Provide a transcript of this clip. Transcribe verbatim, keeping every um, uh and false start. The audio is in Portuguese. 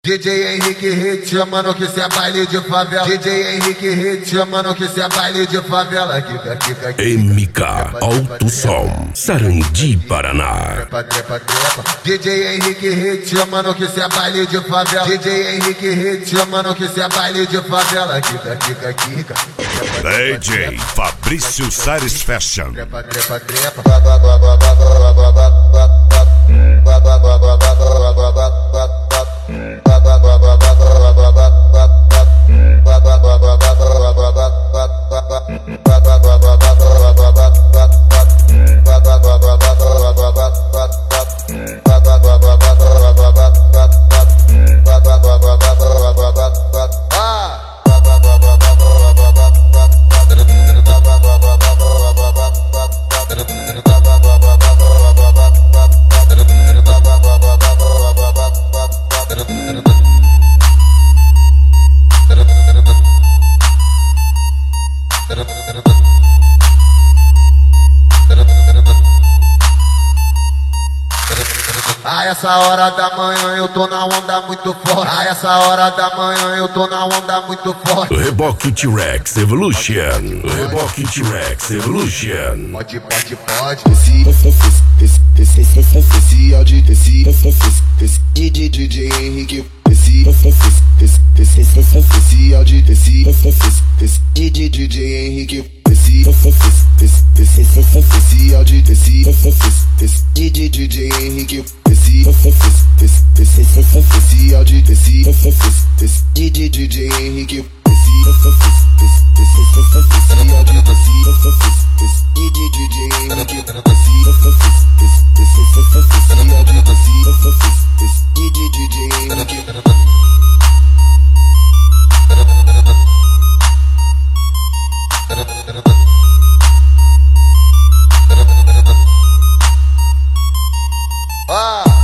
D J Henrique Hit, chamando que cê é baile de favela. D J Henrique Hit, chamando que cê é baile de favela. Kika, kika, kika. M K Alto Som, Sarandi, Paraná. Trepa, trepa, trepa. D J Henrique Hit, chamando que cê é baile de favela. D J Henrique Hit, chamando que cê é baile de favela. Kika, kika, kika. D J Fabrício Satisfaction. Trepa, trepa, trepa. A essa hora da manhã eu tô na onda muito forte. A essa hora da manhã eu tô na onda muito forte. Reboque T-Rex Evolution. Reboque T-Rex Evolution. Pode, pode, pode. Desci, desci, desci, desci, desci, áudio, desci, desci, desci, D J Henrique, desci, desci, desci, desci, desci, áudio, desci, desci, desci, D J Henrique, desci, desci, desci, desci, áudio, desci, desci, D J Henrique, desci, desci, desci, desci, áudio, desci, desci, D J Henrique, desci, desci, desci, áudio, desci, desci, D J Henrique, desci. Ah!